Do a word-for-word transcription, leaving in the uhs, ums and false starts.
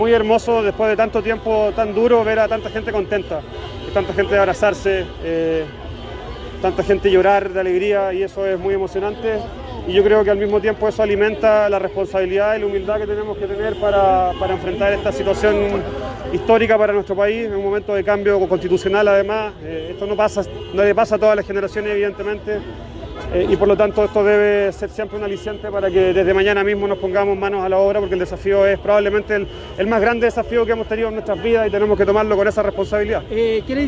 Muy hermoso después de tanto tiempo tan duro ver a tanta gente contenta, tanta gente abrazarse, eh, tanta gente llorar de alegría, y eso es muy emocionante. Y yo creo que al mismo tiempo eso alimenta la responsabilidad y la humildad que tenemos que tener para, para enfrentar esta situación histórica para nuestro país, en un momento de cambio constitucional además. Eh, esto no pasa, no le pasa a todas las generaciones, evidentemente, eh, y por lo tanto esto debe ser siempre un aliciente para que desde mañana mismo nos pongamos manos a la obra, porque el desafío es probablemente el, el más grande desafío que hemos tenido en nuestras vidas y tenemos que tomarlo con esa responsabilidad. Eh,